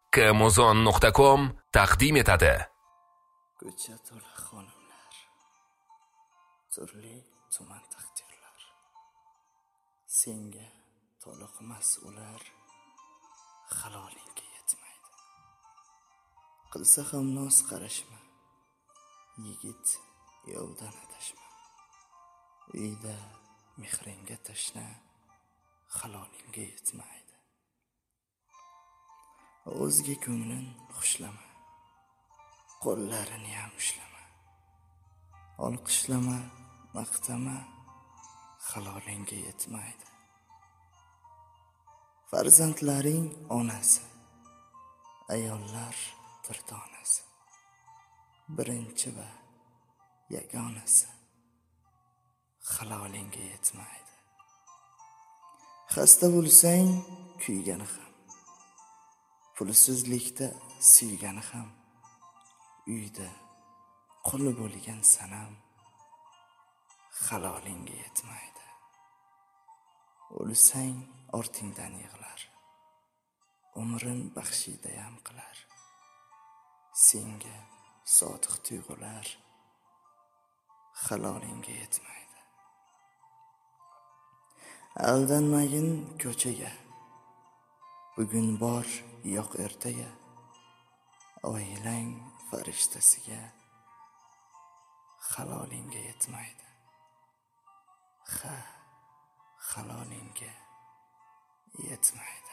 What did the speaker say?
kmuzon.com taqdim etadi. Ko'cha to'la xonimlar, turli tuman taqdirlar. Senga toliqmas ular, halolingga yetmaydi. Qilsa ham noz qarashma, yigit yo'ldan adashma. Uyda mehringga tashna, halolingga yetmaydi. O'zga ko'nglin xushlama, qo'llarini ham ushlama. Olqishlama, maqtama, halolingga yetmaydi. Farzandlaring onasi, ayollar tirdonasi, birinchi va yagonasi, halolingga yetmaydi. Xasta bo'lsang, kuygani ham, pulsizlikda suygani ham, uyda quli bo'lgan sanam, halolingga yetmaydi. O'lsang ortingdan yig'lar, umrin baxshidayam qilar. Senga sodiq tuyg'ular, halolingga yetmaydi. Aldanmagin ko'chaga, bugun bor yo'q ertaga. Oilang farishtasiga, halolingga yetmaydi. Halolingga yetmaydi.